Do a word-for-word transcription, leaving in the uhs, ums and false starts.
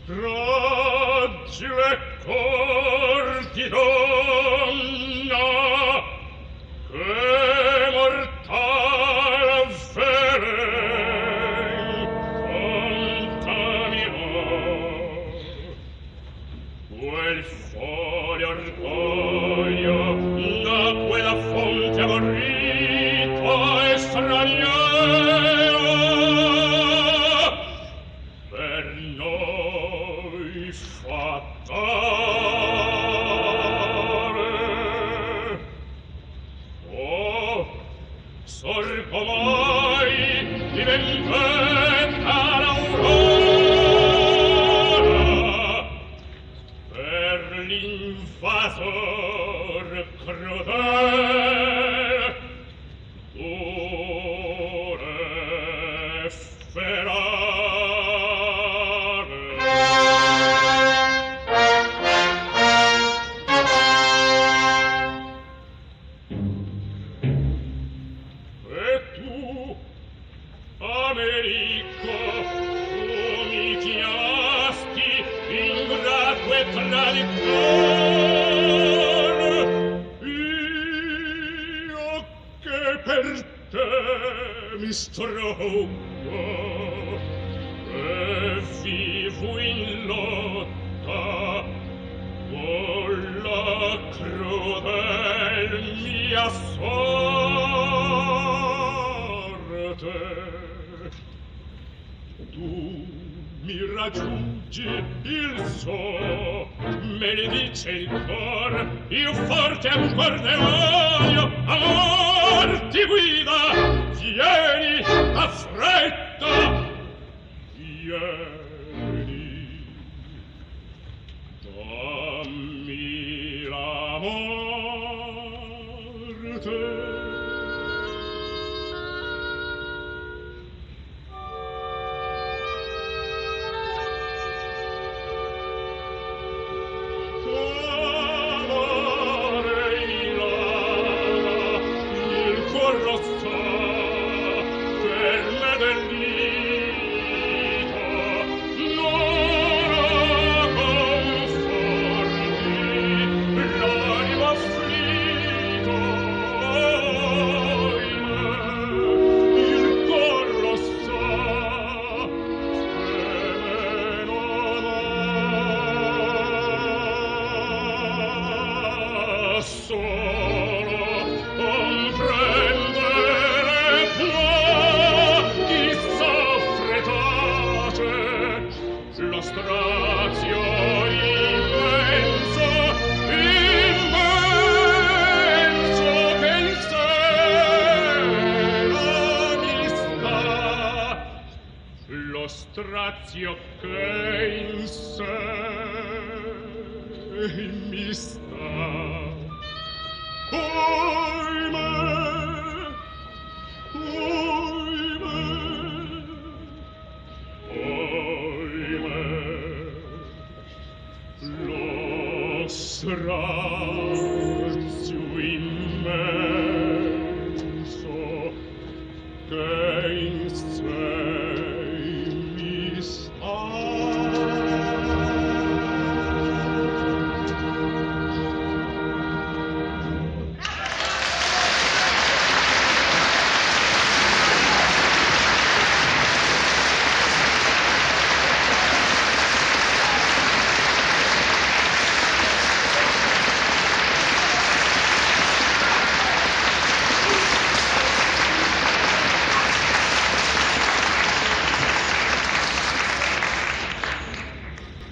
Raggi le corti donna, che mortale avveren contaminò. Quel folle orgoglio da quella fonte aborrito e straniero per noi fatale. Oh, sorgo mai di vendetta l'aurora per l'invasor crudel, dure ferale. E tu, Americo, tu mi chiamasti ingrato e traditor, io che per te mi strofo e vivo in lotta con la crudel mia sorte. Tu mi raggiungi il so, me ne dice il cor, io forte ancor ne voglio, amor ti guida, vieni a fretta, vieni, dammi la morte. Strazio che in sé mi sta, oimè, oimè, oimè, lo strazio immenso che in sé